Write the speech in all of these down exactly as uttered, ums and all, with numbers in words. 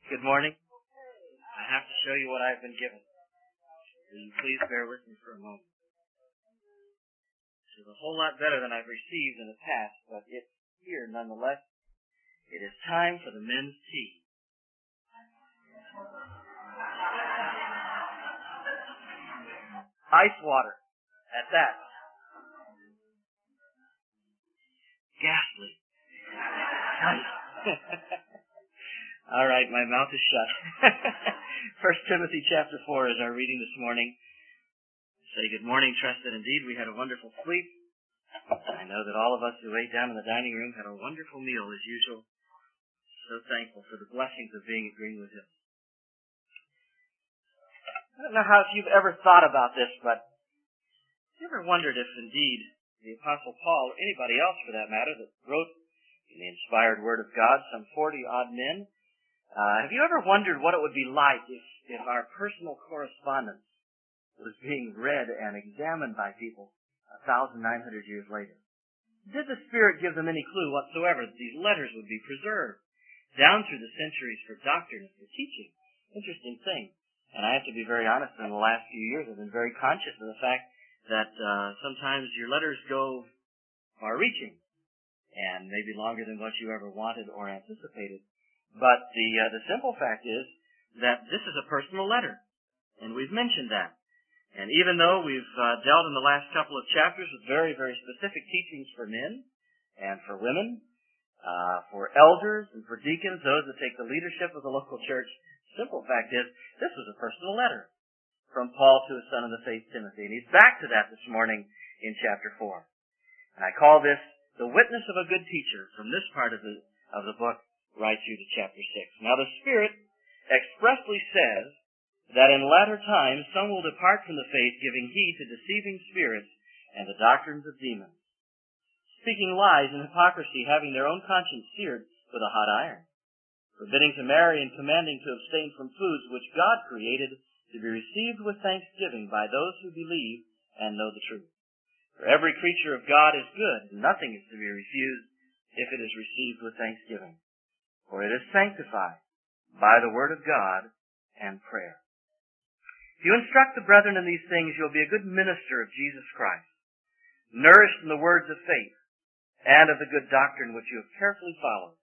Good morning. I have to show you what I've been given. Will you please bear with me for a moment? This is a whole lot better than I've received in the past, but it's here nonetheless. It is time for the men's tea. Ice water, at that. Ghastly. Nice. All right, my mouth is shut. First Timothy chapter four is our reading this morning. Say good morning, trust that indeed we had a wonderful sleep. I know that all of us who ate down in the dining room had a wonderful meal as usual. So thankful for the blessings of being at Greenwood Hills. I don't know how if you've ever thought about this, but have you ever wondered if indeed the Apostle Paul, or anybody else for that matter, that wrote in the inspired Word of God, some forty odd men, Uh, have you ever wondered what it would be like if, if our personal correspondence was being read and examined by people a thousand nine hundred years later? Did the Spirit give them any clue whatsoever that these letters would be preserved down through the centuries for doctrine and for teaching? Interesting thing. And I have to be very honest, in the last few years I've been very conscious of the fact that uh, sometimes your letters go far-reaching and maybe longer than what you ever wanted or anticipated. But the uh, the simple fact is that this is a personal letter, and we've mentioned that. And even though we've uh, dealt in the last couple of chapters with very, very specific teachings for men and for women, uh, for elders and for deacons, those that take the leadership of the local church, the simple fact is this was a personal letter from Paul to his son in the faith, Timothy. And he's back to that this morning in chapter four. And I call this the witness of a good teacher from this part of the of the book right through to chapter six. Now the Spirit expressly says that in latter times some will depart from the faith, giving heed to deceiving spirits and the doctrines of demons, speaking lies and hypocrisy, having their own conscience seared with a hot iron, forbidding to marry and commanding to abstain from foods which God created to be received with thanksgiving by those who believe and know the truth. For every creature of God is good, and nothing is to be refused if it is received with thanksgiving. For it is sanctified by the word of God and prayer. If you instruct the brethren in these things, you'll be a good minister of Jesus Christ, nourished in the words of faith and of the good doctrine which you have carefully followed.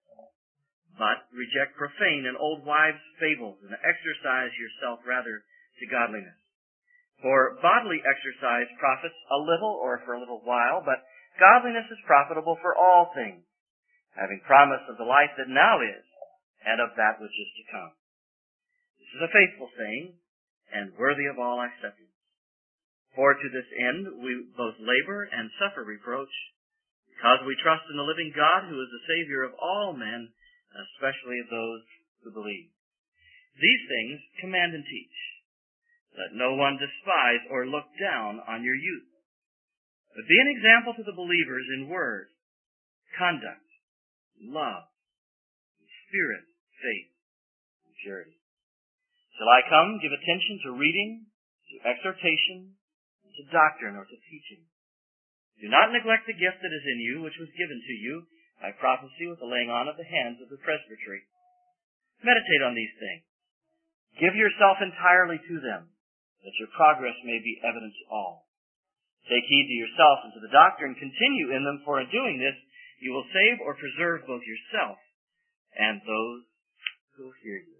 But reject profane and old wives' fables, and exercise yourself rather to godliness. For bodily exercise profits a little or for a little while, but godliness is profitable for all things, having promise of the life that now is, and of that which is to come. This is a faithful saying, and worthy of all acceptance. For to this end we both labor and suffer reproach, because we trust in the living God, who is the Savior of all men, especially of those who believe. These things command and teach. Let no one despise or look down on your youth, but be an example to the believers in word, conduct, love, spirit, faith, and purity. Shall I come, give attention to reading, to exhortation, to doctrine, or to teaching. Do not neglect the gift that is in you, which was given to you by prophecy with the laying on of the hands of the presbytery. Meditate on these things. Give yourself entirely to them, that your progress may be evident to all. Take heed to yourself and to the doctrine, continue in them, for in doing this you will save or preserve both yourself and those who hear you.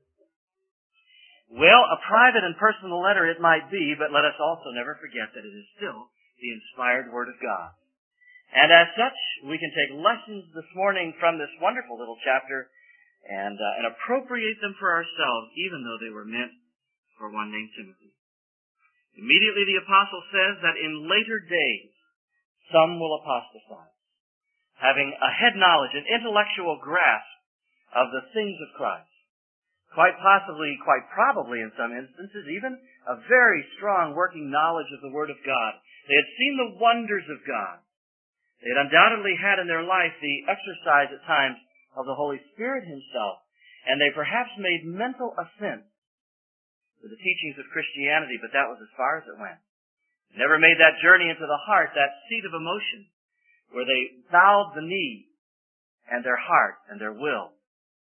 Well, a private and personal letter it might be, but let us also never forget that it is still the inspired Word of God. And as such, we can take lessons this morning from this wonderful little chapter and, uh, and appropriate them for ourselves, even though they were meant for one named Timothy. Immediately the apostle says that in later days some will apostatize, having a head knowledge, an intellectual grasp of the things of Christ. Quite possibly, quite probably in some instances, even a very strong working knowledge of the Word of God. They had seen the wonders of God. They had undoubtedly had in their life the exercise at times of the Holy Spirit Himself, and they perhaps made mental assent to the teachings of Christianity, but that was as far as it went. Never made that journey into the heart, that seat of emotion, where they bowed the knee and their heart and their will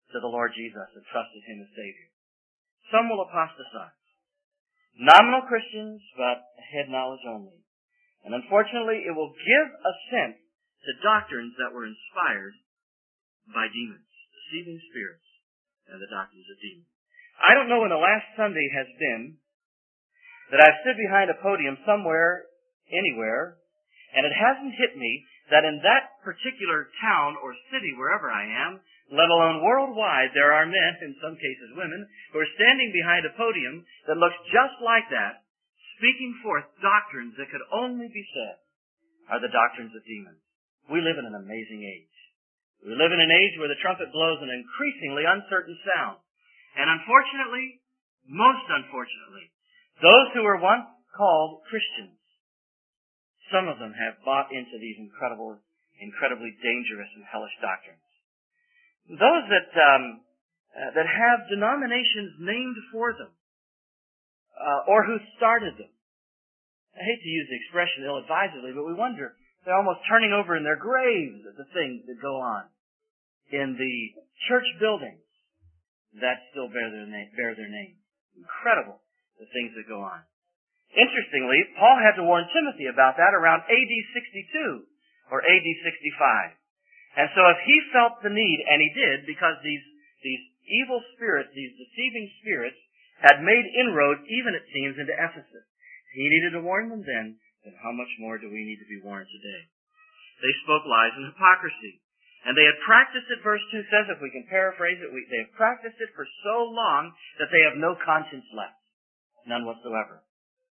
to the Lord Jesus and trusted Him as Savior. Some will apostatize. Nominal Christians, but head knowledge only. And unfortunately, it will give assent to doctrines that were inspired by demons, deceiving spirits, and the doctrines of demons. I don't know when the last Sunday has been that I've stood behind a podium somewhere, anywhere, and it hasn't hit me that in that particular town or city, wherever I am, let alone worldwide, there are men, in some cases women, who are standing behind a podium that looks just like that, speaking forth doctrines that could only be said are the doctrines of demons. We live in an amazing age. We live in an age where the trumpet blows an increasingly uncertain sound. And unfortunately, most unfortunately, those who were once called Christians, some of them have bought into these incredible, incredibly dangerous and hellish doctrines. Those that um, uh, that have denominations named for them, uh, or who started them. I hate to use the expression ill-advisedly, but we wonder, they're almost turning over in their graves at the things that go on in the church buildings that still bear their name. Bear their name. Incredible, the things that go on. Interestingly, Paul had to warn Timothy about that around A D sixty-two or A D sixty-five. And so if he felt the need, and he did, because these, these evil spirits, these deceiving spirits, had made inroads, even it seems, into Ephesus. He needed to warn them then, then how much more do we need to be warned today? They spoke lies and hypocrisy. And they had practiced it, verse two says, if we can paraphrase it, we, they have practiced it for so long that they have no conscience left. None whatsoever.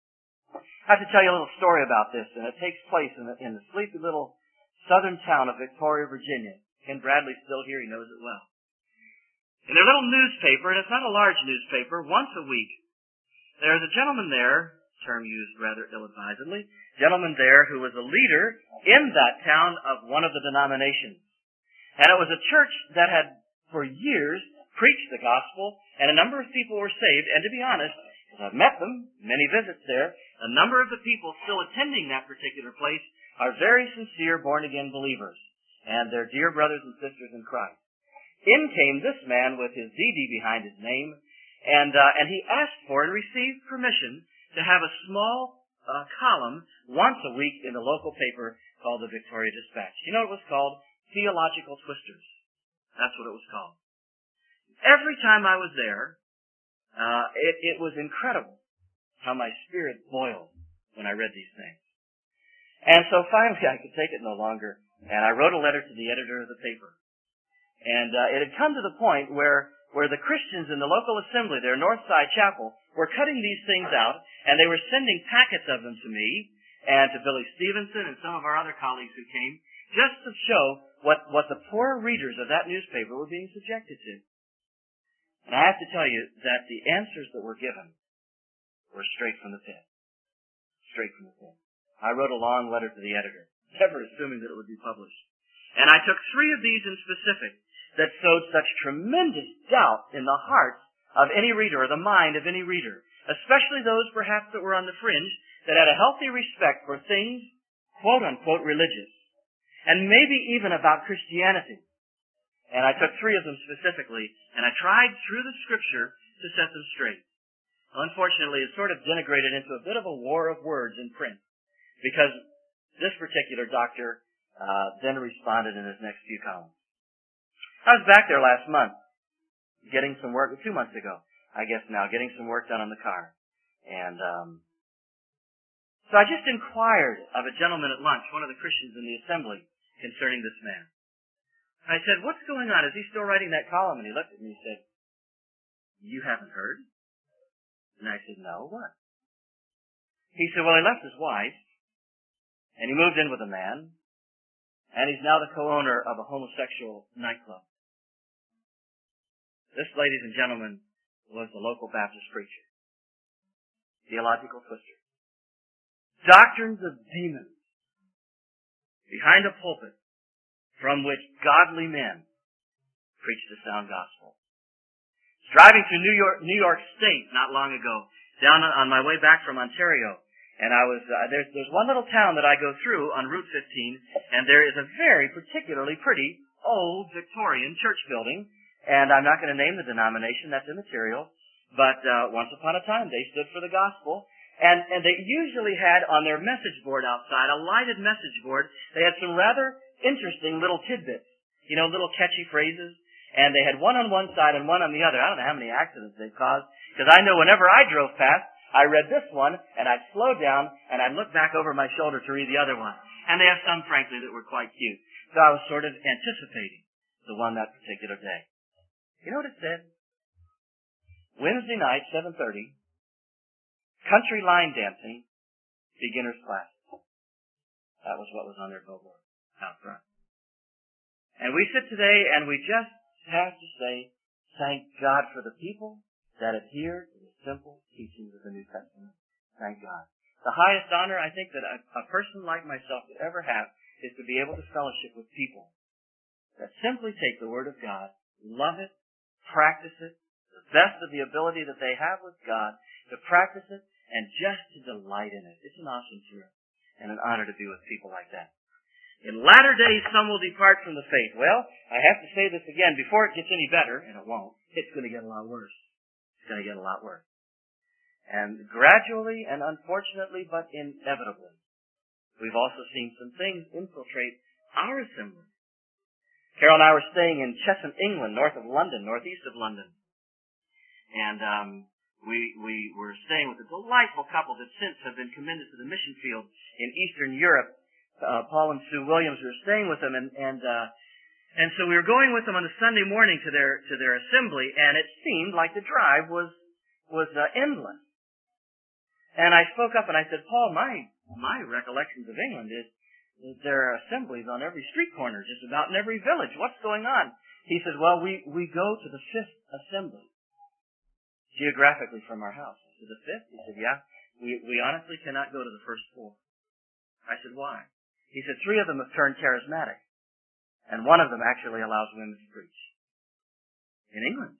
I have to tell you a little story about this, and it takes place in the, in the sleepy little southern town of Victoria, Virginia. Ken Bradley's still here. He knows it well. In their little newspaper, and it's not a large newspaper, once a week, there's a gentleman there, term used rather ill-advisedly, gentleman there who was a leader in that town of one of the denominations. And it was a church that had, for years, preached the gospel, and a number of people were saved. And to be honest, because I've met them, many visits there, a number of the people still attending that particular place are very sincere born-again believers, and they're dear brothers and sisters in Christ. In came this man with his D D behind his name, and uh, and he asked for and received permission to have a small uh, column once a week in the local paper called the Victoria Dispatch. You know what it was called? Theological Twisters. That's what it was called. Every time I was there, uh, it, it was incredible how my spirit boiled when I read these things. And so finally I could take it no longer, and I wrote a letter to the editor of the paper. And uh, it had come to the point where where the Christians in the local assembly, their Northside Chapel, were cutting these things out, and they were sending packets of them to me and to Billy Stevenson and some of our other colleagues who came, just to show what, what the poor readers of that newspaper were being subjected to. And I have to tell you that the answers that were given were straight from the pit. Straight from the pit. I wrote a long letter to the editor, never assuming that it would be published. And I took three of these in specific that sowed such tremendous doubt in the hearts of any reader, or the mind of any reader, especially those perhaps that were on the fringe, that had a healthy respect for things, quote-unquote, religious, and maybe even about Christianity. And I took three of them specifically, and I tried through the Scripture to set them straight. Well, unfortunately, it sort of denigrated into a bit of a war of words in print, because this particular doctor uh, then responded in his next few columns. I was back there last month, getting some work, two months ago, I guess now, getting some work done on the car. And um, so I just inquired of a gentleman at lunch, one of the Christians in the assembly, concerning this man. I said, what's going on? Is he still writing that column? And he looked at me and said, you haven't heard? And I said, no, what? He said, well, he left his wife, and he moved in with a man, and he's now the co-owner of a homosexual nightclub. This, ladies and gentlemen, was the local Baptist preacher. Theological twister. Doctrines of demons behind a pulpit from which godly men preached a sound gospel. I was driving through New York, New York State not long ago, down on my way back from Ontario, and I was uh, there's there's one little town that I go through on Route fifteen, and there is a very particularly pretty old Victorian church building. And I'm not going to name the denomination, that's immaterial. But uh, once upon a time, they stood for the gospel. And, and they usually had on their message board outside, a lighted message board, they had some rather interesting little tidbits. You know, little catchy phrases. And they had one on one side and one on the other. I don't know how many accidents they've caused. Because I know whenever I drove past, I read this one, and I'd slow down, and I'd look back over my shoulder to read the other one. And they have some, frankly, that were quite cute. So I was sort of anticipating the one that particular day. You know what it said? Wednesday night, seven thirty, country line dancing, beginner's class. That was what was on their billboard out front. And we sit today and we just have to say, thank God for the people that adhere to the simple teachings of the New Testament. Thank God. The highest honor I think that a, a person like myself could ever have is to be able to fellowship with people that simply take the Word of God, love it, practice it, the best of the ability that they have with God, to practice it, and just to delight in it. It's an awesome thrill and an honor to be with people like that. In latter days, some will depart from the faith. Well, I have to say this again, before it gets any better, and it won't, it's going to get a lot worse. It's going to get a lot worse. And gradually and unfortunately, but inevitably, we've also seen some things infiltrate our assembly. Carol and I were staying in Chesham, England, north of London, northeast of London. And um, we we were staying with a delightful couple that since have been commended to the mission field in Eastern Europe. Uh, Paul and Sue Williams, we were staying with them, and and uh, and so we were going with them on a Sunday morning to their to their assembly, and it seemed like the drive was was uh, endless. And I spoke up and I said, Paul, my my recollections of England is, is there are assemblies on every street corner, just about in every village. What's going on? He said, well, we we go to the fifth assembly geographically from our house. I said, the fifth? He said, yeah. We we honestly cannot go to the first four. I said, why? He said, three of them have turned charismatic, and one of them actually allows women to preach. In England,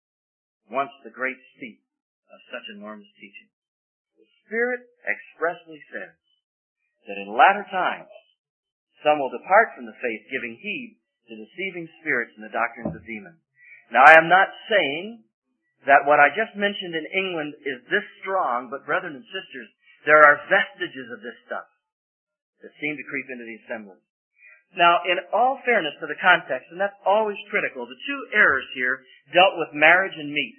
once the great seat of such enormous teaching. The Spirit expressly says that in latter times, some will depart from the faith, giving heed to deceiving spirits and the doctrines of demons. Now, I am not saying that what I just mentioned in England is this strong, but brethren and sisters, there are vestiges of this stuff that seem to creep into the assemblies. Now, in all fairness to the context, and that's always critical, the two errors here dealt with marriage and meat.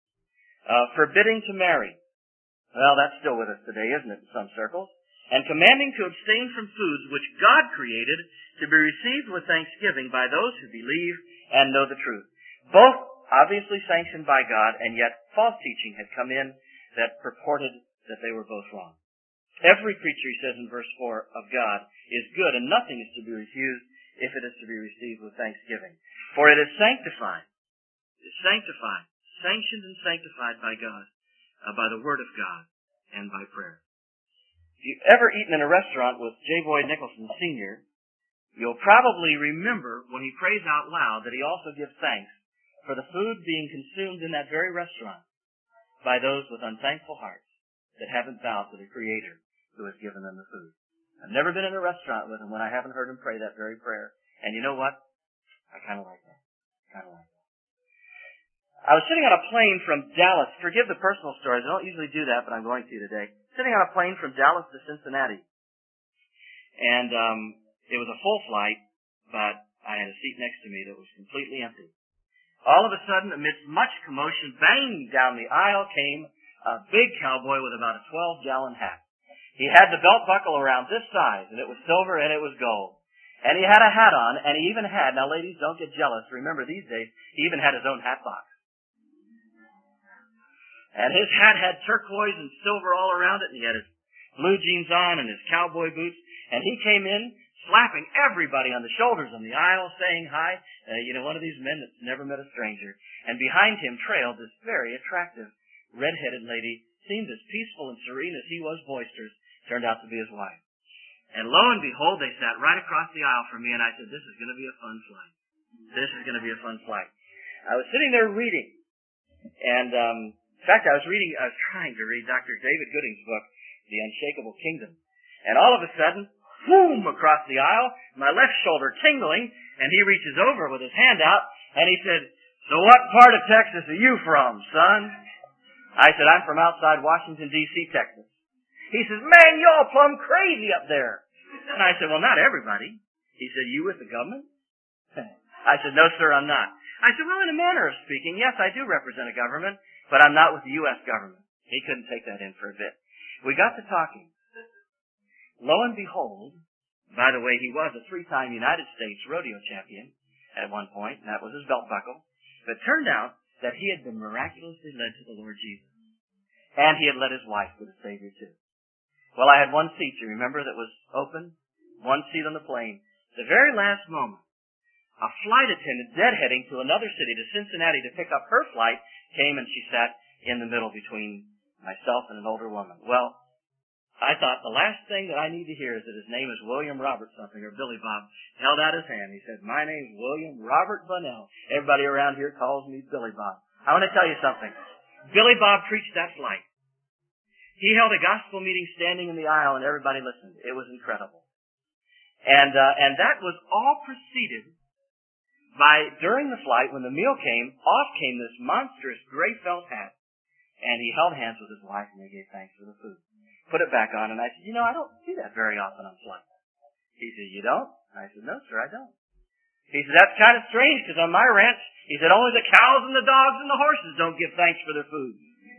Uh, forbidding to marry. Well, that's still with us today, isn't it, in some circles? And commanding to abstain from foods which God created to be received with thanksgiving by those who believe and know the truth. Both obviously sanctioned by God, and yet false teaching had come in that purported that they were both wrong. Every creature, he says in verse four, of God is good, and nothing is to be refused if it is to be received with thanksgiving. For it is sanctified, it is sanctified, sanctioned and sanctified by God, uh, by the Word of God, and by prayer. If you've ever eaten in a restaurant with J. Boyd Nicholson Senior, you'll probably remember when he prays out loud that he also gives thanks for the food being consumed in that very restaurant by those with unthankful hearts that haven't bowed to the Creator who has given them the food. I've never been in a restaurant with him when I haven't heard him pray that very prayer. And you know what? I kind of like that. Kind of like that. I was sitting on a plane from Dallas. Forgive the personal stories. I don't usually do that, but I'm going to today. Sitting on a plane from Dallas to Cincinnati. And um, it was a full flight, but I had a seat next to me that was completely empty. All of a sudden, amidst much commotion, bang, down the aisle came a big cowboy with about a twelve-gallon hat. He had the belt buckle around this size, and it was silver and it was gold. And he had a hat on, and he even had, now ladies, don't get jealous. Remember, these days, he even had his own hat box. And his hat had turquoise and silver all around it, and he had his blue jeans on and his cowboy boots. And he came in, slapping everybody on the shoulders on the aisle, saying hi. Uh, you know, one of these men that's never met a stranger. And behind him trailed this very attractive, red-headed lady, seemed as peaceful and serene as he was boisterous. Turned out to be his wife. And lo and behold, they sat right across the aisle from me, and I said, this is going to be a fun flight. This is going to be a fun flight. I was sitting there reading, and um, in fact, I was reading, I was trying to read Doctor David Gooding's book, The Unshakable Kingdom. And all of a sudden, boom, across the aisle, my left shoulder tingling, and he reaches over with his hand out, and he said, So what part of Texas are you from, son? I said, I'm from outside Washington, D C, Texas. He says, man, y'all plumb crazy up there. And I said, well, not everybody. He said, you with the government? I said, no, sir, I'm not. I said, well, in a manner of speaking, yes, I do represent a government, but I'm not with the U S government. He couldn't take that in for a bit. We got to talking. Lo and behold, by the way, he was a three-time United States rodeo champion at one point, and that was his belt buckle. But it turned out that he had been miraculously led to the Lord Jesus. And he had led his wife to the Savior too. Well, I had one seat, you remember, that was open? One seat on the plane. The very last moment, a flight attendant deadheading to another city, to Cincinnati, to pick up her flight, came and she sat in the middle between myself and an older woman. Well, I thought the last thing that I need to hear is that his name is William Robert something, or Billy Bob. Held out his hand. He said, my name's William Robert Bunnell. Everybody around here calls me Billy Bob. I want to tell you something. Billy Bob preached that flight. He held a gospel meeting standing in the aisle and everybody listened. It was incredible. And, uh, and that was all preceded by, during the flight, when the meal came, off came this monstrous gray felt hat. And he held hands with his wife and they gave thanks for the food. Put it back on, and I said, you know, I don't see that very often on flights. He said, you don't? I said, no, sir, I don't. He said, that's kind of strange, because on my ranch, he said, only the cows and the dogs and the horses don't give thanks for their food.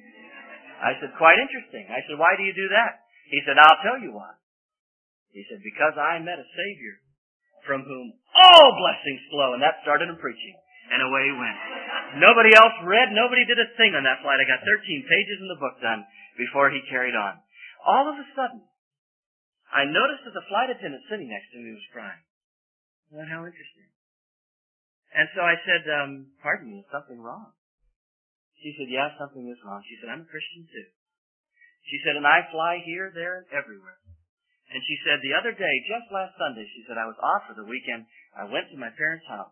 I said, quite interesting. I said, why do you do that? He said, I'll tell you why. He said, because I met a Savior from whom all blessings flow, and that started him preaching. And away he went. Nobody else read, nobody did a thing on that flight. I got thirteen pages in the book done before he carried on. All of a sudden, I noticed that the flight attendant sitting next to me was crying. Well, how interesting. And so I said, um, pardon me, is something wrong? She said, yeah, something is wrong. She said, I'm a Christian too. She said, and I fly here, there, and everywhere. And she said, the other day, just last Sunday, she said, I was off for the weekend. I went to my parents' house.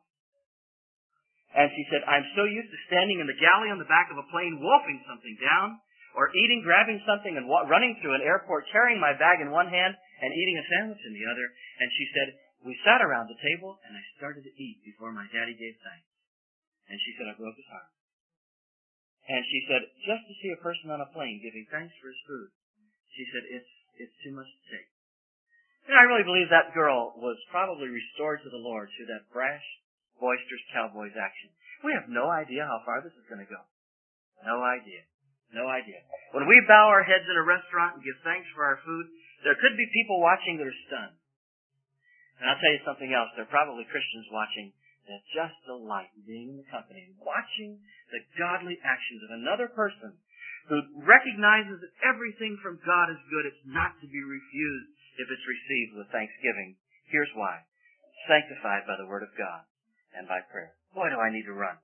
And she said, I'm so used to standing in the galley on the back of a plane, wolfing something down, or eating, grabbing something and wa- running through an airport, carrying my bag in one hand and eating a sandwich in the other. And she said, we sat around the table and I started to eat before my daddy gave thanks. And she said, I broke his heart. And she said, just to see a person on a plane giving thanks for his food, she said, it's, it's too much to take. And I really believe that girl was probably restored to the Lord through that brash, boisterous cowboy's action. We have no idea how far this is going to go. No idea. No idea. When we bow our heads in a restaurant and give thanks for our food, there could be people watching that are stunned. And I'll tell you something else. There are probably Christians watching that just delight being in the company and watching the godly actions of another person who recognizes that everything from God is good. It's not to be refused if it's received with thanksgiving. Here's why. Sanctified by the Word of God and by prayer. Boy, do I need to run.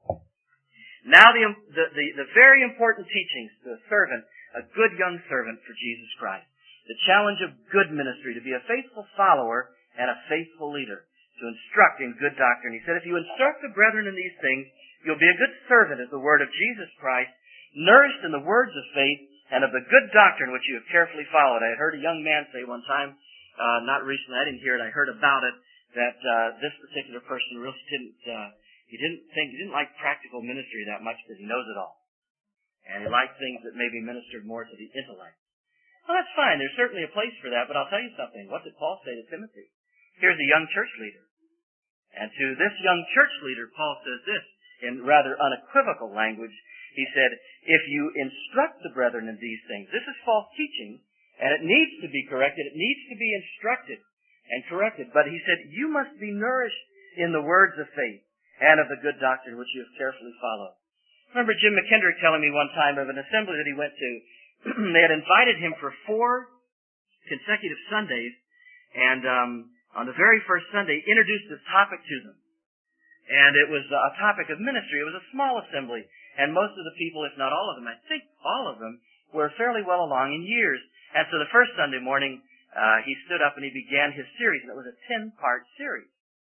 Now the, the, the, the very important teachings to a servant, a good young servant for Jesus Christ. The challenge of good ministry, to be a faithful follower and a faithful leader, to instruct in good doctrine. He said, if you instruct the brethren in these things, you'll be a good servant of the word of Jesus Christ, nourished in the words of faith and of the good doctrine which you have carefully followed. I had heard a young man say one time, uh, not recently, I didn't hear it, I heard about it, that uh, this particular person really didn't, uh, he didn't think, he didn't like practical ministry that much because he knows it all. And he liked things that maybe ministered more to the intellect. Well, that's fine. There's certainly a place for that, but I'll tell you something. What did Paul say to Timothy? Here's a young church leader. And to this young church leader, Paul says this in rather unequivocal language. He said, if you instruct the brethren in these things, this is false teaching, and it needs to be corrected. It needs to be instructed and corrected. But he said, you must be nourished in the words of faith and of the good doctrine which you have carefully followed. I remember Jim McKendrick telling me one time of an assembly that he went to. They had invited him for four consecutive Sundays, and um, on the very first Sunday, introduced this topic to them. And it was a topic of ministry. It was a small assembly, and most of the people, if not all of them, I think all of them, were fairly well along in years. And so the first Sunday morning, uh, he stood up and he began his series, and it was a ten-part series.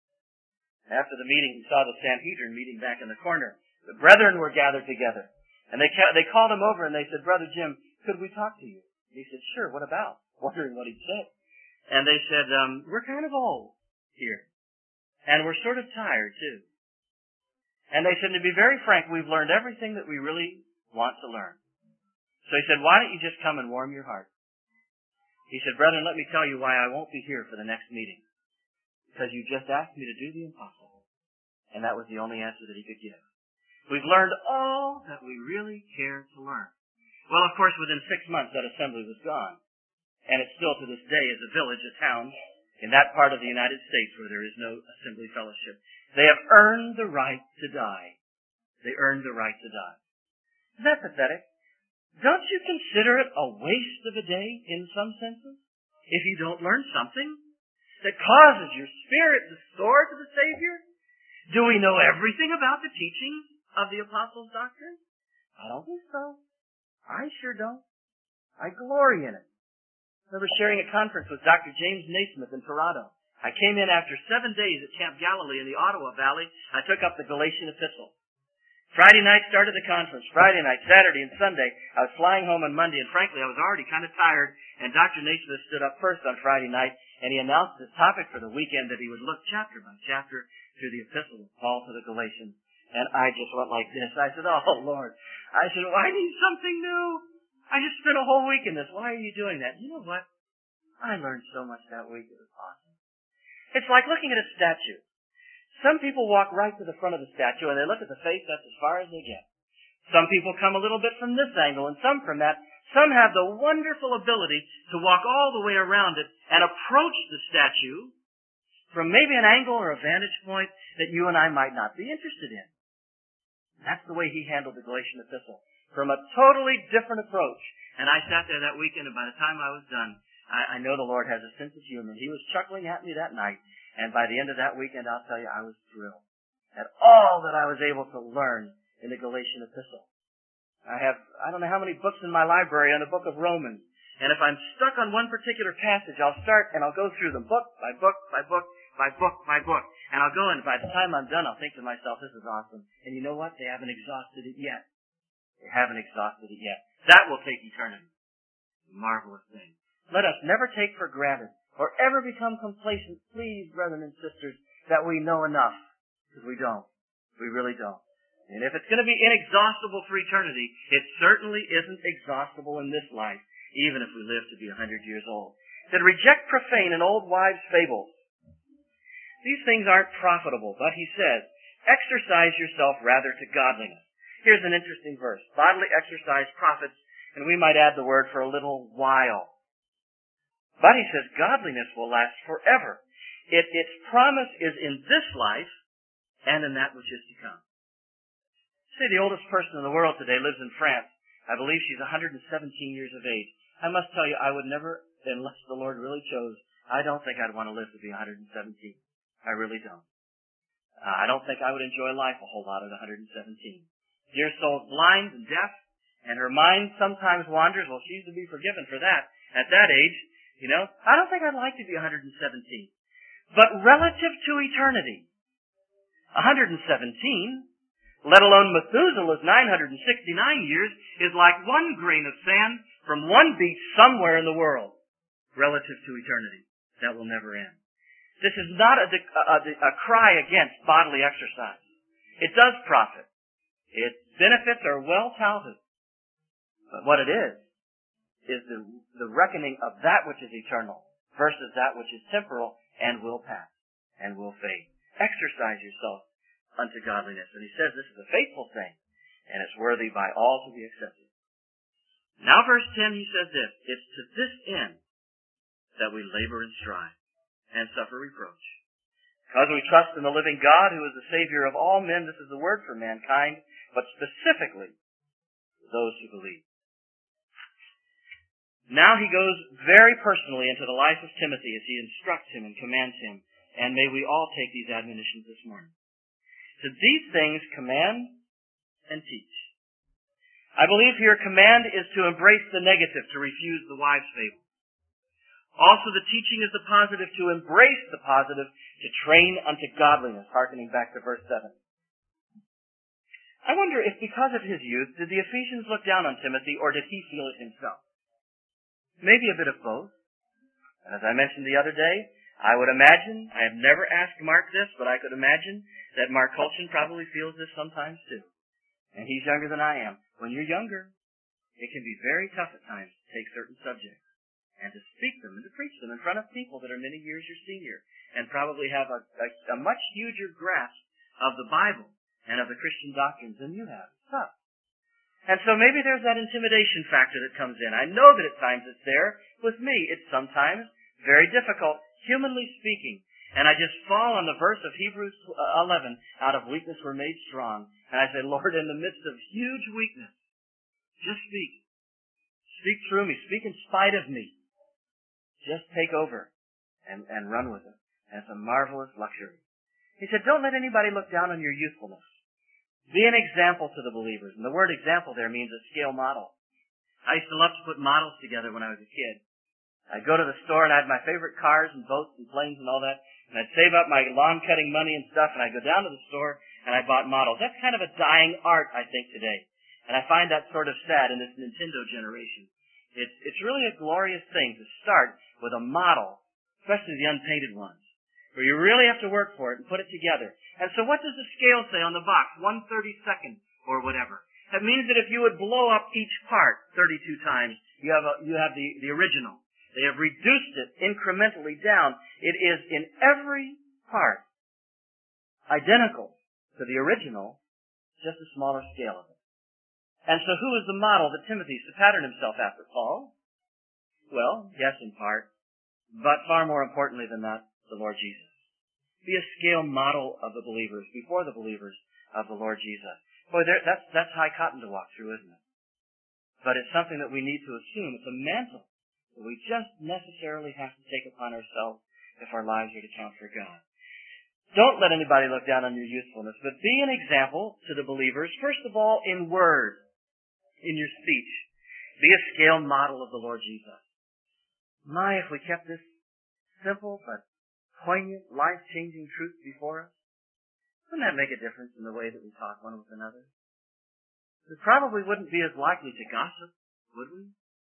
After the meeting, he saw the Sanhedrin meeting back in the corner. The brethren were gathered together. And they ca- they called him over and they said, Brother Jim, could we talk to you? And he said, sure, what about? Wondering what he'd say. And they said, um, we're kind of old here. And we're sort of tired, too. And they said, to be very frank, we've learned everything that we really want to learn. So he said, why don't you just come and warm your heart? He said, brethren, let me tell you why I won't be here for the next meeting. Because you just asked me to do the impossible. And that was the only answer that he could give. We've learned all that we really care to learn. Well, of course, within six months, that assembly was gone. And it still to this day is a village, a town, in that part of the United States where there is no assembly fellowship. They have earned the right to die. They earned the right to die. Isn't that pathetic? Don't you consider it a waste of a day in some senses? If you don't learn something that causes your spirit to soar to the Savior? Do we know everything about the teachings of the Apostles' doctrine? I don't think so. I sure don't. I glory in it. I remember sharing a conference with Doctor James Naismith in Toronto. I came in after seven days at Camp Galilee in the Ottawa Valley. I took up the Galatian epistle. Friday night started the conference. Friday night, Saturday, and Sunday. I was flying home on Monday, and frankly, I was already kind of tired. And Doctor Naismith stood up first on Friday night, and he announced his topic for the weekend that he would look chapter by chapter through the epistle of Paul to the Galatians. And I just went like this. I said, oh, Lord. I said, well, I need something new. I just spent a whole week in this. Why are you doing that? You know what? I learned so much that week. It was awesome. It's like looking at a statue. Some people walk right to the front of the statue and they look at the face. That's as far as they get. Some people come a little bit from this angle and some from that. Some have the wonderful ability to walk all the way around it and approach the statue from maybe an angle or a vantage point that you and I might not be interested in. That's the way he handled the Galatian epistle. From a totally different approach. And I sat there that weekend, and by the time I was done, I, I know the Lord has a sense of humor. He was chuckling at me that night. And by the end of that weekend, I'll tell you, I was thrilled at all that I was able to learn in the Galatian epistle. I have, I don't know how many books in my library on the book of Romans. And if I'm stuck on one particular passage, I'll start and I'll go through them book by book by book by book by book. And I'll go and by the time I'm done, I'll think to myself, this is awesome. And you know what? They haven't exhausted it yet. They haven't exhausted it yet. That will take eternity. Marvelous thing. Let us never take for granted or ever become complacent, please, brethren and sisters, that we know enough. Because we don't. We really don't. And if it's going to be inexhaustible for eternity, it certainly isn't exhaustible in this life, even if we live to be a hundred years old. That reject profane and old wives' fables. These things aren't profitable, but he says, exercise yourself rather to godliness. Here's an interesting verse. Bodily exercise profits, and we might add the word for a little while. But he says godliness will last forever. It, its promise is in this life and in that which is to come. Say the oldest person in the world today lives in France. I believe she's one hundred seventeen years of age. I must tell you, I would never, unless the Lord really chose, I don't think I'd want to live to be one hundred seventeen. I really don't. Uh, I don't think I would enjoy life a whole lot at one hundred seventeen. Dear soul's blind and deaf, and her mind sometimes wanders. Well, she's to be forgiven for that. At that age, you know, I don't think I'd like to be one hundred seventeen. But relative to eternity, one hundred seventeen, let alone Methuselah's nine hundred sixty-nine years, is like one grain of sand from one beach somewhere in the world, relative to eternity. That will never end. This is not a, a, a cry against bodily exercise. It does profit. Its benefits are well touted. But what it is, is the, the reckoning of that which is eternal versus that which is temporal and will pass and will fade. Exercise yourself unto godliness. And he says this is a faithful thing, and it's worthy by all to be accepted. Now verse ten, he says this, it's to this end that we labor and strive and suffer reproach. Because we trust in the living God, who is the Savior of all men. This is the word for mankind, but specifically those who believe. Now he goes very personally into the life of Timothy as he instructs him and commands him. And may we all take these admonitions this morning. So these things command and teach. I believe here command is to embrace the negative, to refuse the wives' fable. Also the teaching is the positive, to embrace the positive, to train unto godliness, hearkening back to verse seven. I wonder if because of his youth, did the Ephesians look down on Timothy, or did he feel it himself? Maybe a bit of both. And as I mentioned the other day, I would imagine, I have never asked Mark this, but I could imagine that Mark Colchin probably feels this sometimes too. And he's younger than I am. When you're younger, it can be very tough at times to take certain subjects and to speak them and to preach them in front of people that are many years your senior and probably have a, a, a much huger grasp of the Bible and of the Christian doctrines than you have. It's tough. And so maybe there's that intimidation factor that comes in. I know that at times it's there. With me, it's sometimes very difficult, humanly speaking. And I just fall on the verse of Hebrews eleven, out of weakness we're made strong. And I say, Lord, in the midst of huge weakness, just speak. Speak through me. Speak in spite of me. Just take over and, and run with it. And it's a marvelous luxury. He said, don't let anybody look down on your youthfulness. Be an example to the believers. And the word example there means a scale model. I used to love to put models together when I was a kid. I'd go to the store and I had my favorite cars and boats and planes and all that. And I'd save up my lawn cutting money and stuff and I'd go down to the store and I bought models. That's kind of a dying art, I think, today. And I find that sort of sad in this Nintendo generation. It's, it's really a glorious thing to start with a model, especially the unpainted ones, where you really have to work for it and put it together. And so what does the scale say on the box? one thirty-second or whatever. That means that if you would blow up each part thirty-two times, you have a, you have the, the original. They have reduced it incrementally down. It is in every part identical to the original, just a smaller scale of it. And so who is the model that Timothy is to pattern himself after? Paul? Well, yes, in part. But far more importantly than that, the Lord Jesus. Be a scale model of the believers, before the believers of the Lord Jesus. Boy, there, that's, that's high cotton to walk through, isn't it? But it's something that we need to assume. It's a mantle that we just necessarily have to take upon ourselves if our lives are to count for God. Don't let anybody look down on your youthfulness, but be an example to the believers, first of all, in word, in your speech. Be a scale model of the Lord Jesus. My, if we kept this simple but poignant, life-changing truth before us, wouldn't that make a difference in the way that we talk one with another? We probably wouldn't be as likely to gossip, would we?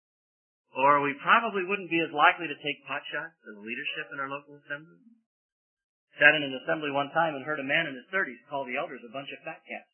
Or we probably wouldn't be as likely to take pot shots at leadership in our local assembly. Sat in an assembly one time and heard a man in his thirties call the elders a bunch of fat cats.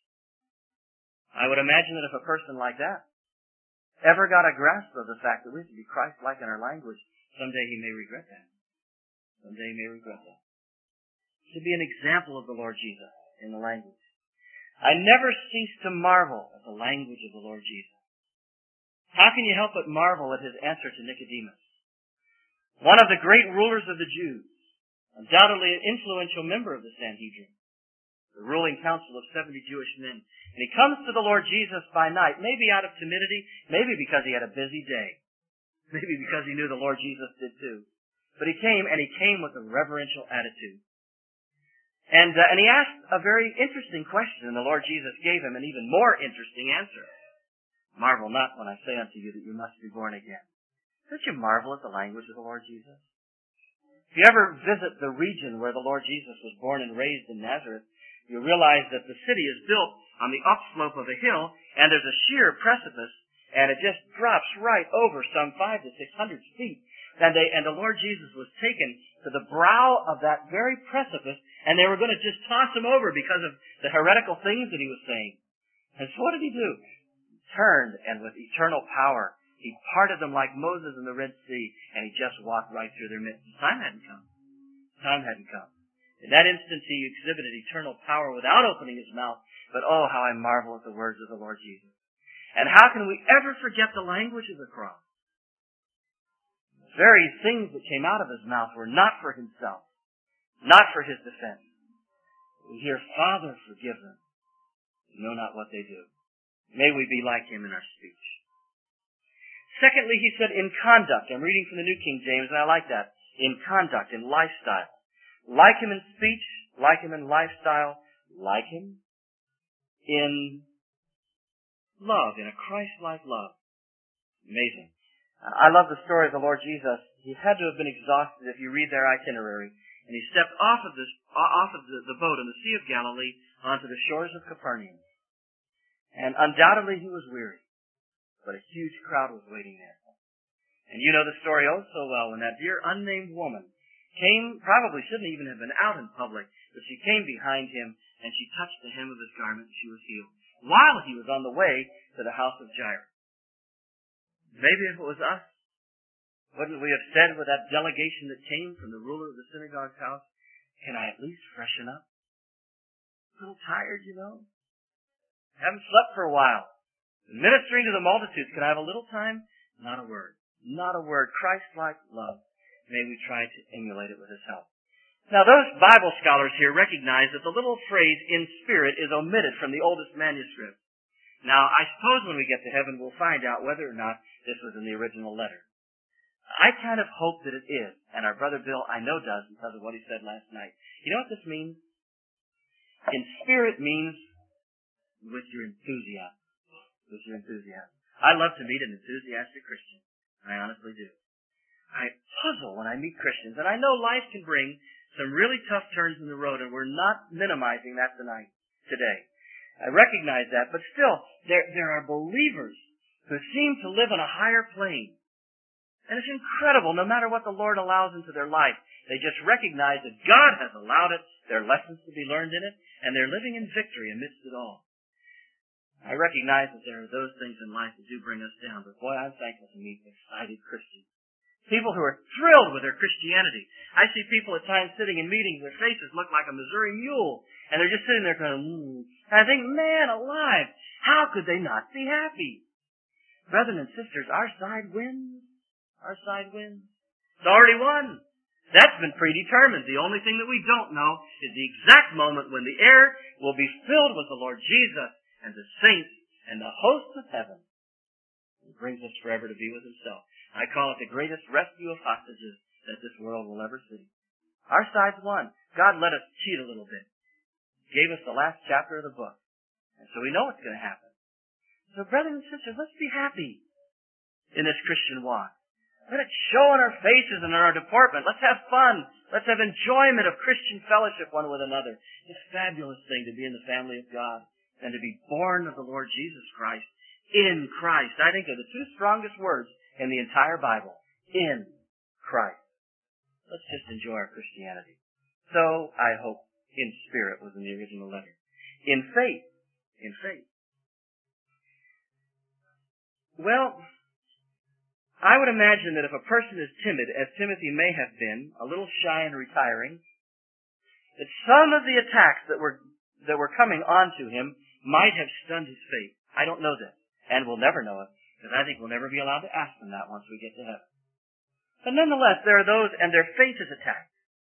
I would imagine that if a person like that ever got a grasp of the fact that we should be Christ-like in our language, someday he may regret that. Someday he may regret that. To be an example of the Lord Jesus in the language. I never cease to marvel at the language of the Lord Jesus. How can you help but marvel at his answer to Nicodemus? One of the great rulers of the Jews, undoubtedly an influential member of the Sanhedrin, the ruling council of seventy Jewish men. And he comes to the Lord Jesus by night, maybe out of timidity, maybe because he had a busy day, maybe because he knew the Lord Jesus did too. But he came, and he came with a reverential attitude. And, uh, and he asked a very interesting question, and the Lord Jesus gave him an even more interesting answer. Marvel not when I say unto you that you must be born again. Don't you marvel at the language of the Lord Jesus? If you ever visit the region where the Lord Jesus was born and raised in Nazareth, you realize that the city is built on the upslope of a hill, and there's a sheer precipice, and it just drops right over some five to six hundred feet. And they, and the Lord Jesus was taken to the brow of that very precipice, and they were going to just toss him over because of the heretical things that he was saying. And so what did he do? He turned, and with eternal power, he parted them like Moses in the Red Sea, and he just walked right through their midst. Time hadn't come. Time hadn't come. In that instant, he exhibited eternal power without opening his mouth. But oh, how I marvel at the words of the Lord Jesus. And how can we ever forget the language of the cross? The very things that came out of his mouth were not for himself, not for his defense. We hear, Father, forgive them. They know not what they do. May we be like him in our speech. Secondly, he said, in conduct. I'm reading from the New King James, and I like that. In conduct, in lifestyle. Like him in speech, like him in lifestyle, like him in love, in a Christ-like love. Amazing. I love the story of the Lord Jesus. He had to have been exhausted if you read their itinerary. And he stepped off of, this, off of the, the boat in the Sea of Galilee onto the shores of Capernaum. And undoubtedly he was weary. But a huge crowd was waiting there. And you know the story oh so well when that dear unnamed woman came, probably shouldn't even have been out in public, but she came behind him and she touched the hem of his garment and she was healed while he was on the way to the house of Jairus. Maybe if it was us, wouldn't we have said with that delegation that came from the ruler of the synagogue's house, can I at least freshen up? A little tired, you know. Haven't slept for a while. Ministering to the multitudes, can I have a little time? Not a word. Not a word. Christ-like love. May we try to emulate it with his help. Now, those Bible scholars here recognize that the little phrase, in spirit, is omitted from the oldest manuscript. Now, I suppose when we get to heaven, we'll find out whether or not this was in the original letter. I kind of hope that it is, and our brother Bill, I know, does because of what he said last night. You know what this means? In spirit means with your enthusiasm. With your enthusiasm. I love to meet an enthusiastic Christian. I honestly do. I puzzle when I meet Christians, and I know life can bring some really tough turns in the road, and we're not minimizing that tonight, today. I recognize that, but still, there, there are believers who seem to live on a higher plane. And it's incredible, no matter what the Lord allows into their life, they just recognize that God has allowed it, there are lessons to be learned in it, and they're living in victory amidst it all. I recognize that there are those things in life that do bring us down, but boy, I'm thankful to meet excited Christians. People who are thrilled with their Christianity. I see people at times sitting in meetings, their faces look like a Missouri mule, and they're just sitting there going, mm. And I think, man alive, how could they not be happy? Brethren and sisters, our side wins. Our side wins. It's already won. That's been predetermined. The only thing that we don't know is the exact moment when the air will be filled with the Lord Jesus and the saints and the hosts of heaven. He brings us forever to be with himself. I call it the greatest rescue of hostages that this world will ever see. Our side's won. God let us cheat a little bit. Gave us the last chapter of the book. And so we know what's going to happen. So brothers and sisters, let's be happy in this Christian walk. Let it show on our faces and in our deportment. Let's have fun. Let's have enjoyment of Christian fellowship one with another. It's a fabulous thing to be in the family of God and to be born of the Lord Jesus Christ. In Christ. I think they're the two strongest words in the entire Bible. In Christ. Let's just enjoy our Christianity. So, I hope, in spirit was in the original letter. In faith. In faith. Well, I would imagine that if a person is timid, as Timothy may have been, a little shy and retiring, that some of the attacks that were that were coming onto him might have stunned his faith. I don't know this, and we'll never know it, because I think we'll never be allowed to ask them that once we get to heaven. But nonetheless, there are those, and their faith is attacked.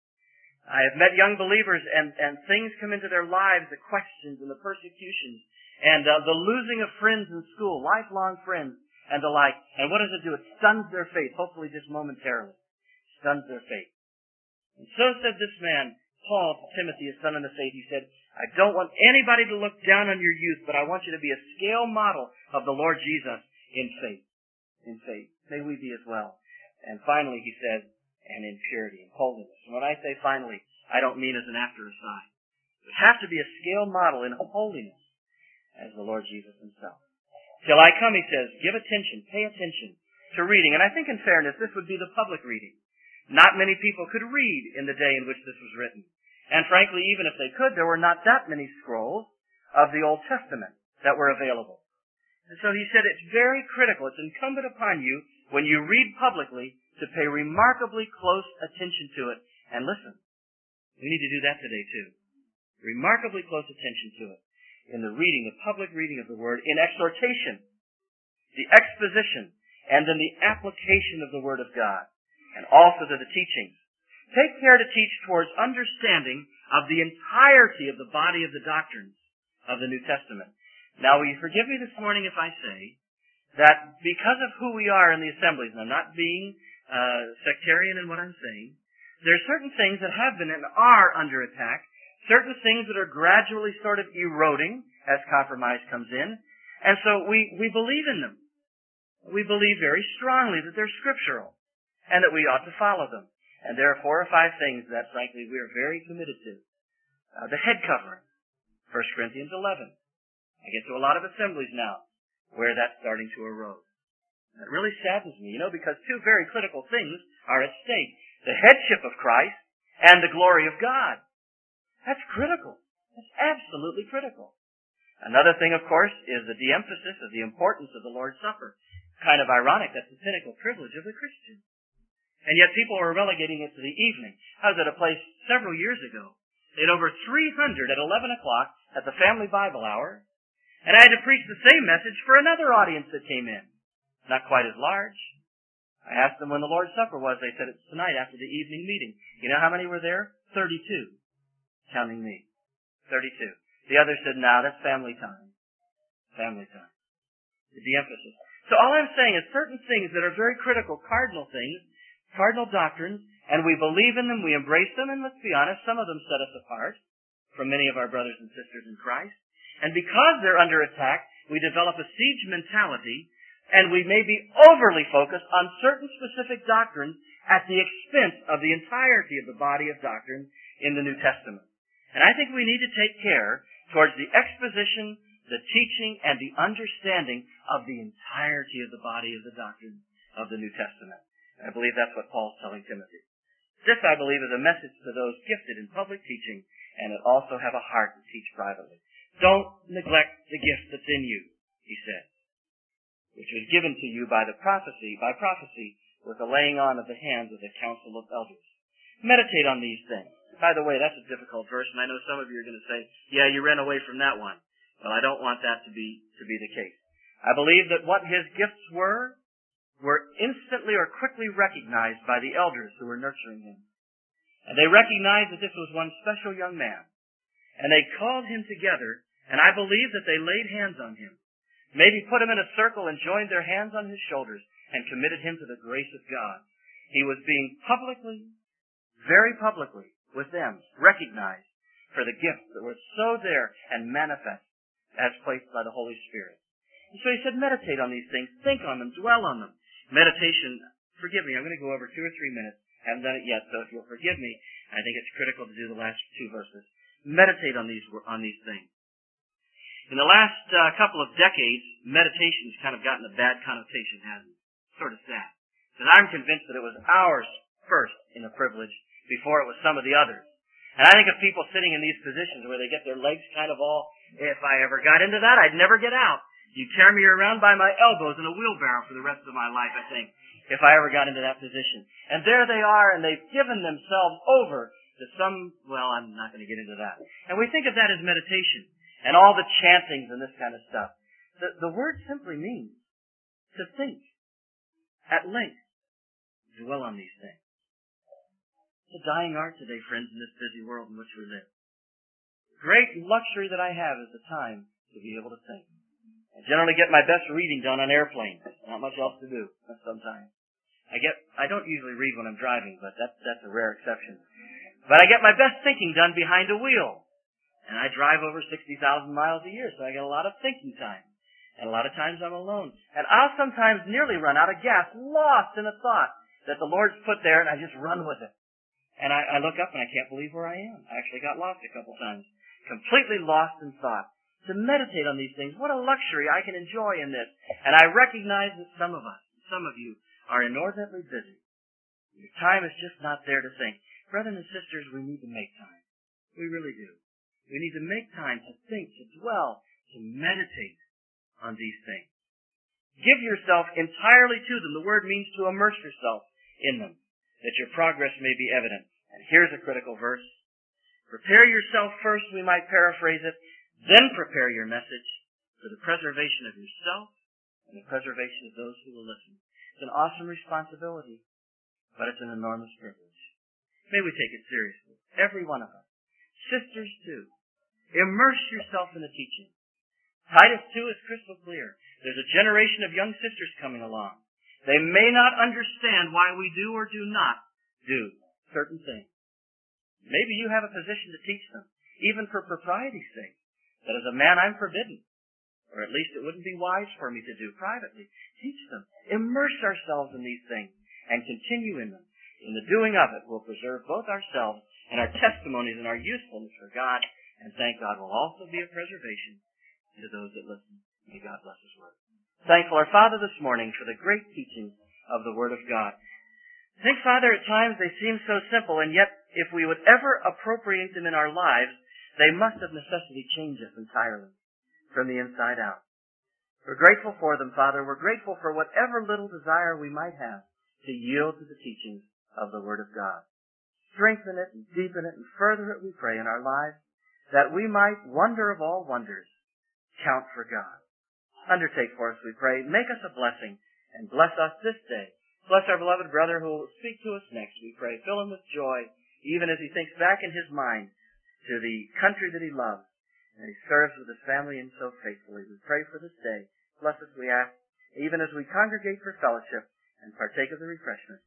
I have met young believers, and, and things come into their lives, the questions and the persecutions, and uh, the losing of friends in school, lifelong friends, and the like. And what does it do? It stuns their faith, hopefully just momentarily. Stuns their faith. And so said this man, Paul, to Timothy, his son in the faith. He said, I don't want anybody to look down on your youth, but I want you to be a scale model of the Lord Jesus in faith. In faith. May we be as well. And finally, he said, and in purity and holiness. And when I say finally, I don't mean as an after aside. We have to be a scale model in holiness as the Lord Jesus himself. Till I come, he says, give attention, pay attention to reading. And I think in fairness, this would be the public reading. Not many people could read in the day in which this was written. And frankly, even if they could, there were not that many scrolls of the Old Testament that were available. And so he said it's very critical. It's incumbent upon you, when you read publicly, to pay remarkably close attention to it. And listen, we need to do that today too. Remarkably close attention to it. In the reading, the public reading of the Word, in exhortation, the exposition, and then the application of the Word of God, and also to the teachings. Take care to teach towards understanding of the entirety of the body of the doctrines of the New Testament. Now, will you forgive me this morning if I say that because of who we are in the assemblies, and I'm not being uh, sectarian in what I'm saying, there are certain things that have been and are under attack, certain things that are gradually sort of eroding as compromise comes in, and so we, we believe in them. We believe very strongly that they're scriptural, and that we ought to follow them. And there are four or five things that, frankly, we are very committed to. Uh, the head covering, First Corinthians eleven. I get to a lot of assemblies now where that's starting to erode. And it really saddens me, you know, because two very critical things are at stake. the headship of Christ, and the glory of God. That's critical. That's absolutely critical. Another thing, of course, is the de-emphasis of the importance of the Lord's Supper. Kind of ironic, that's the pinnacle privilege of the Christian. And yet people were relegating it to the evening. I was at a place several years ago. They had over three hundred at eleven o'clock at the Family Bible Hour. And I had to preach the same message for another audience that came in. Not quite as large. I asked them when the Lord's Supper was. They said it's tonight after the evening meeting. You know how many were there? thirty-two. Counting me. thirty-two. The others said, no, that's family time. Family time. The de-emphasis. So all I'm saying is certain things that are very critical, cardinal things, cardinal doctrines, and we believe in them, we embrace them, and let's be honest, some of them set us apart from many of our brothers and sisters in Christ. And because they're under attack, we develop a siege mentality, and we may be overly focused on certain specific doctrines at the expense of the entirety of the body of doctrine in the New Testament. And I think we need to take care towards the exposition, the teaching, and the understanding of the entirety of the body of the doctrine of the New Testament. And I believe that's what Paul's telling Timothy. This, I believe, is a message to those gifted in public teaching and that also have a heart to teach privately. Don't neglect the gift that's in you, he said, which was given to you by the prophecy, by prophecy, with the laying on of the hands of the council of elders. Meditate on these things. By the way, that's a difficult verse, and I know some of you are going to say, yeah, you ran away from that one. Well, I don't want that to be to be the case. I believe that what his gifts were, were instantly or quickly recognized by the elders who were nurturing him. And they recognized that this was one special young man. And they called him together, and I believe that they laid hands on him. Maybe put him in a circle and joined their hands on his shoulders and committed him to the grace of God. He was being publicly, very publicly, with them, recognized for the gifts that were so there and manifest as placed by the Holy Spirit. And so he said, meditate on these things, think on them, dwell on them. Meditation, forgive me, I'm going to go over two or three minutes. I haven't done it yet, so if you'll forgive me, I think it's critical to do the last two verses. Meditate on these on these things. In the last uh, couple of decades, meditation's kind of gotten a bad connotation, hasn't it? Sort of sad. Because I'm convinced that it was ours first in a privilege before it was some of the others. And I think of people sitting in these positions where they get their legs kind of all, if I ever got into that, I'd never get out. You'd tear me around by my elbows in a wheelbarrow for the rest of my life, I think, if I ever got into that position. And there they are, and they've given themselves over to some, well, I'm not going to get into that. And we think of that as meditation, and all the chantings and this kind of stuff. The, the word simply means to think at length, dwell on these things. It's a dying art today, friends, in this busy world in which we live. The great luxury that I have is the time to be able to think. I generally get my best reading done on airplanes. Not much else to do sometimes. I get, I don't usually read when I'm driving, but that's, that's a rare exception. But I get my best thinking done behind a wheel. And I drive over sixty thousand miles a year, so I get a lot of thinking time. And a lot of times I'm alone. And I'll sometimes nearly run out of gas, lost in a thought that the Lord's put there, and I just run with it. And I, I look up and I can't believe where I am. I actually got lost a couple times. Completely lost in thought. To meditate on these things, what a luxury I can enjoy in this. And I recognize that some of us, some of you, are inordinately busy. Your time is just not there to think. Brothers and sisters, we need to make time. We really do. We need to make time to think, to dwell, to meditate on these things. Give yourself entirely to them. The word means to immerse yourself in them, that your progress may be evident. And here's a critical verse. Prepare yourself first, we might paraphrase it, then prepare your message for the preservation of yourself and the preservation of those who will listen. It's an awesome responsibility, but it's an enormous privilege. May we take it seriously. Every one of us. Sisters too. Immerse yourself in the teaching. Titus two is crystal clear. There's a generation of young sisters coming along. They may not understand why we do or do not do certain things. Maybe you have a position to teach them, even for propriety's sake, that as a man I'm forbidden, or at least it wouldn't be wise for me to do privately. Teach them. Immerse ourselves in these things and continue in them. In the doing of it, we'll preserve both ourselves and our testimonies and our usefulness for God, and thank God will also be a preservation to those that listen. May God bless His word. Thankful our Father this morning for the great teaching of the Word of God. I think, Father, at times they seem so simple, and yet if we would ever appropriate them in our lives, they must of necessity change us entirely from the inside out. We're grateful for them, Father. We're grateful for whatever little desire we might have to yield to the teachings of the Word of God. Strengthen it and deepen it and further it, we pray, in our lives, that we might, wonder of all wonders, count for God. Undertake for us, we pray. Make us a blessing and bless us this day. Bless our beloved brother who will speak to us next, we pray. Fill him with joy, even as he thinks back in his mind to the country that he loves, and he serves with his family and so faithfully. We pray for this day. Bless us, we ask, even as we congregate for fellowship and partake of the refreshment.